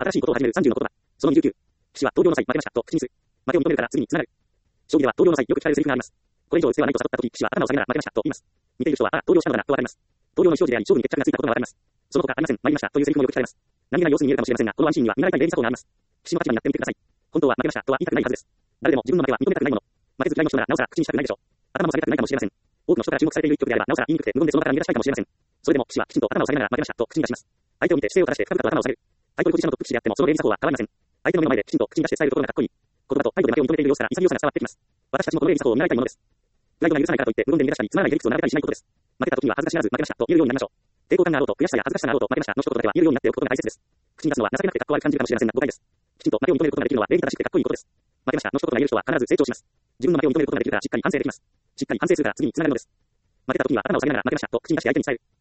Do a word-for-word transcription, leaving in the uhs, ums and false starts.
新しいことを始めるさんじゅうの言葉。そのにじゅうきゅう。騎士は投了の際負けましたと口にする。負けを認めるから次につながる。将棋では投了の際よく聞かれるセリフがあります。これ以上必要はないと悟ったとき、騎士は頭を下げながら負けましたと言います。見ている人は、ああ、投了したのだなとわかります。投了の意思表示であり、勝負に決着がついたことがわかります。その他ありません、参りましたというセリフもよく聞かれます。何気ない様子に見えるかもしれませんが、このワンシーンには見習いたい礼儀作法があります。騎士の立場になってみてください。本当は負けましたとは言いたくないはずです。誰でも自分の負けは認めたくないもの。負けず嫌いの人ならなおさら口にしたくないでしょう。頭も下げたくないかもしれません。多くの人から注目されている一局であればなおさら言いにくくて無言でその場から逃げ出したいかもしれません。それでも騎士はきちんと頭を下げながら負けましたと口に出します。相手を見て姿勢を正して深々と頭を下げる。タイトルポジションのトップ棋士であってもその礼儀作法は変わりません。相手の目の前できちんと口に出して伝えるところがかっこいい。言葉と態度で負けを認めている様子から潔さが伝わってきます。私たちもこの礼儀作法を見習いたいものです。プライドが許さないからといって無言で逃げ出したりつまらないへ理屈を並べたりしないことです。負けた時には恥ずかしがらず負けましたと言えるようになりましょう。抵抗感があろうと悔しさや恥ずかしさがあろうと負けましたの一言だけは言えるようになっておくことが大切です。口に出すのは情けなくてかっこ悪く感じるかもしれませんが誤解です。きちんと負けを認めることができるのは礼儀正しくてかっこいいことです。負けましたの一言が言える人は必ず成長します。自分の負けを認めることができるからしっかり反省できます。しっかり反省するから次につながるのです。負けた時には頭を下げながら負けましたと口に出して相手に伝える。